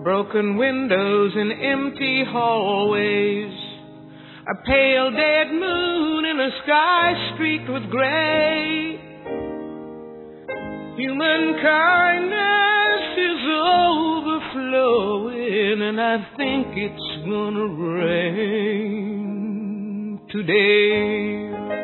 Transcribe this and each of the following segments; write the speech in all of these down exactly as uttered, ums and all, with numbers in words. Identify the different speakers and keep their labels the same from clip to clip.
Speaker 1: broken windows and empty hallways, a pale dead moon in a sky streaked with gray. Human kindness is overflowing, and I think it's gonna rain today.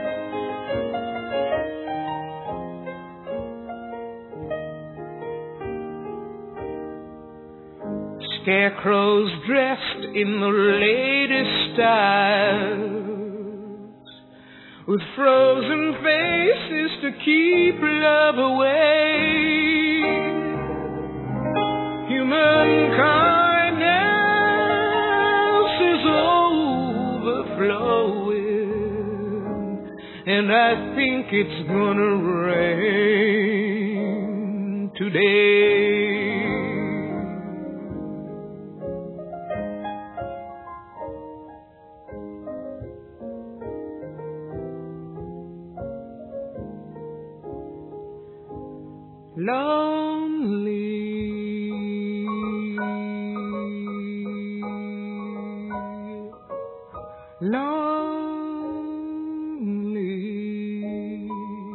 Speaker 1: Scarecrows dressed in the latest styles, with frozen faces to keep love away. Human kindness is overflowing, and I think it's gonna rain today. Lonely, lonely,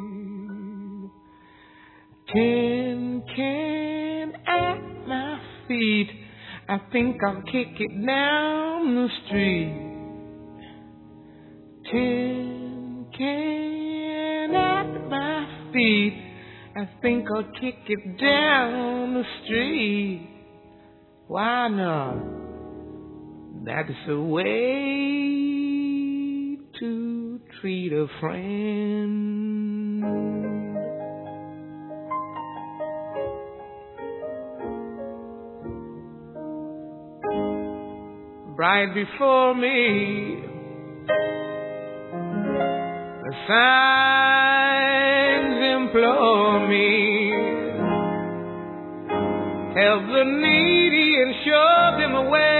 Speaker 1: tin can at my feet, I think I'll kick it down the street. Tin can at my feet, I think I'll kick it down the street. Why not? That's the way to treat a friend. Right before me, the signs implore me, help the needy and show them away.